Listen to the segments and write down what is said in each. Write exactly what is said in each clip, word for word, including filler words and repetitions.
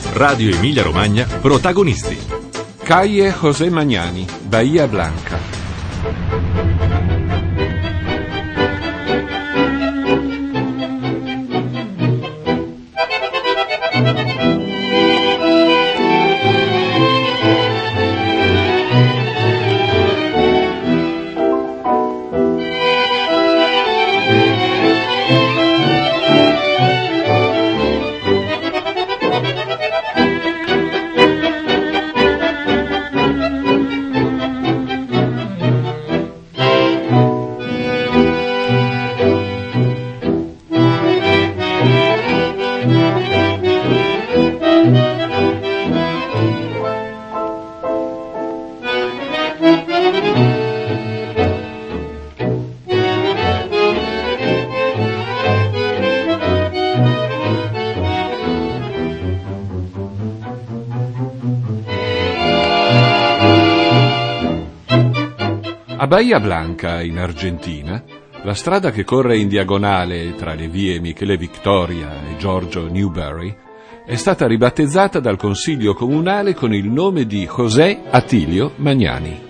Radio Emilia Romagna, protagonisti. Calle José Magnani, Bahia Blanca. A Bahia Blanca, in Argentina, la strada che corre in diagonale tra le vie Michele Victoria e Giorgio Newbery è stata ribattezzata dal Consiglio Comunale con il nome di José Atilio Magnani.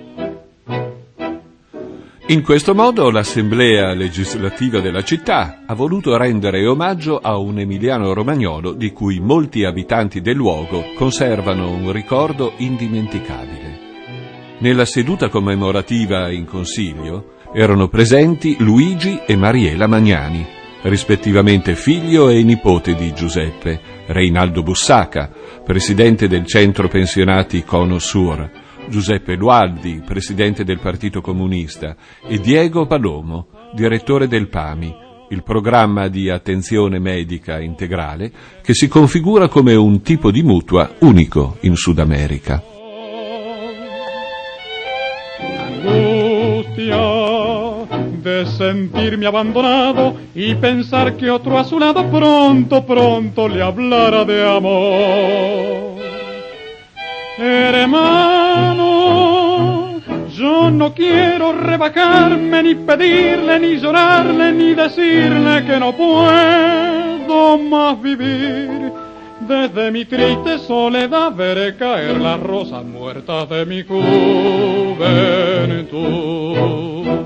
In questo modo l'Assemblea legislativa della città ha voluto rendere omaggio a un emiliano romagnolo di cui molti abitanti del luogo conservano un ricordo indimenticabile. Nella seduta commemorativa in Consiglio erano presenti Luigi e Mariela Magnani, rispettivamente figlio e nipote di Giuseppe, Reinaldo Bussaca, presidente del centro pensionati Cono Sur, Giuseppe Lualdi, presidente del Partito Comunista, e Diego Palomo, direttore del P A M I, il programma di attenzione medica integrale che si configura come un tipo di mutua unico in Sud America. De sentirme abandonado y pensar que otro a su lado pronto, pronto le hablara de amor. Hermano, yo no quiero rebajarme, ni pedirle, ni llorarle, ni decirle que no puedo más vivir. Desde mi triste soledad veré caer las rosas muertas de mi juventud.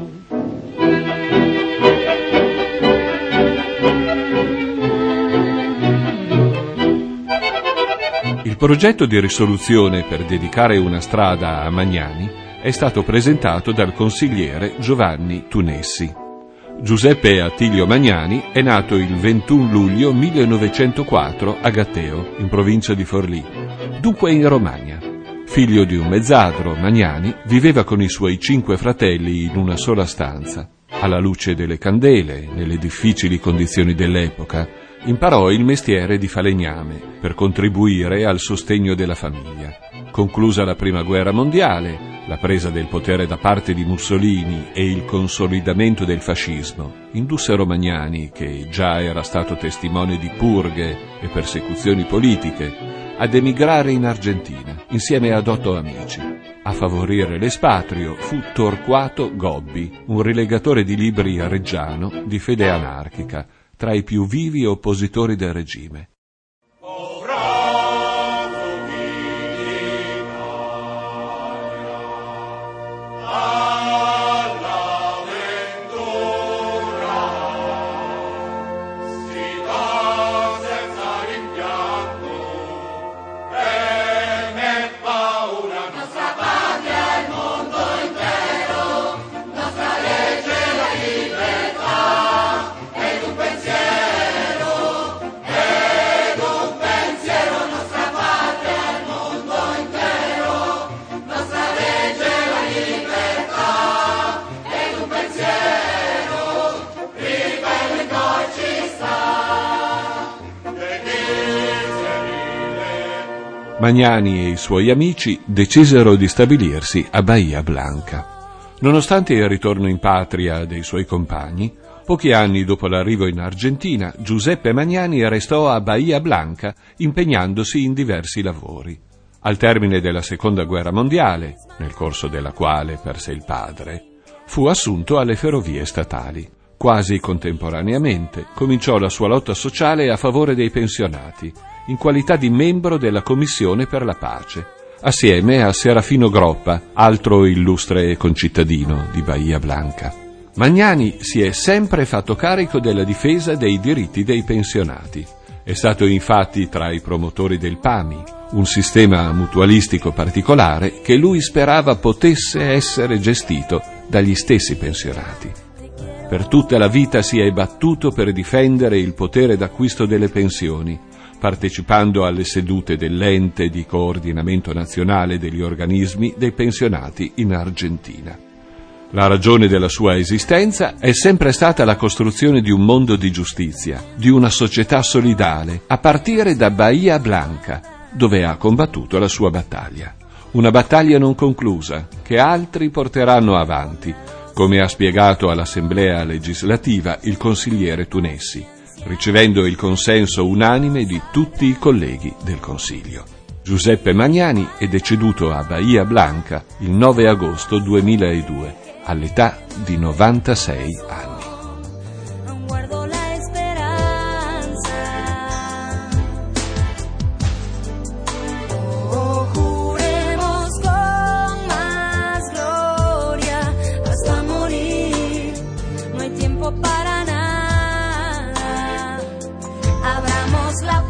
Il progetto di risoluzione per dedicare una strada a Magnani è stato presentato dal consigliere Giovanni Tunessi. Giuseppe Atilio Magnani è nato il ventuno luglio millenovecentoquattro a Gatteo, in provincia di Forlì, dunque in Romagna. Figlio di un mezzadro, Magnani viveva con i suoi cinque fratelli in una sola stanza. Alla luce delle candele, nelle difficili condizioni dell'epoca, imparò il mestiere di falegname per contribuire al sostegno della famiglia. Conclusa la Prima Guerra Mondiale, la presa del potere da parte di Mussolini e il consolidamento del fascismo indussero Magnani, che già era stato testimone di purghe e persecuzioni politiche, ad emigrare in Argentina insieme ad otto amici. A favorire l'espatrio fu Torquato Gobbi, un rilegatore di libri a reggiano di fede anarchica, tra i più vivi oppositori del regime. Magnani e i suoi amici decisero di stabilirsi a Bahia Blanca. Nonostante il ritorno in patria dei suoi compagni, pochi anni dopo l'arrivo in Argentina, Giuseppe Magnani restò a Bahia Blanca impegnandosi in diversi lavori. Al termine della Seconda Guerra Mondiale, nel corso della quale perse il padre, fu assunto alle ferrovie statali. Quasi contemporaneamente cominciò la sua lotta sociale a favore dei pensionati in qualità di membro della Commissione per la Pace, assieme a Serafino Groppa, altro illustre concittadino di Bahia Blanca. Magnani si è sempre fatto carico della difesa dei diritti dei pensionati. È stato infatti tra i promotori del P A M I, un sistema mutualistico particolare che lui sperava potesse essere gestito dagli stessi pensionati. Per tutta la vita si è battuto per difendere il potere d'acquisto delle pensioni, partecipando alle sedute dell'ente di coordinamento nazionale degli organismi dei pensionati in Argentina. La ragione della sua esistenza è sempre stata la costruzione di un mondo di giustizia, di una società solidale, a partire da Bahia Blanca, dove ha combattuto la sua battaglia. Una battaglia non conclusa, che altri porteranno avanti, come ha spiegato all'Assemblea legislativa il consigliere Tunessi, ricevendo il consenso unanime di tutti i colleghi del Consiglio. Giuseppe Magnani è deceduto a Bahia Blanca il nove agosto duemiladue, all'età di novantasei anni. Guardo la esperanza, oh, juremos con más gloria hasta morir, no hay tiempo para nada, abramos la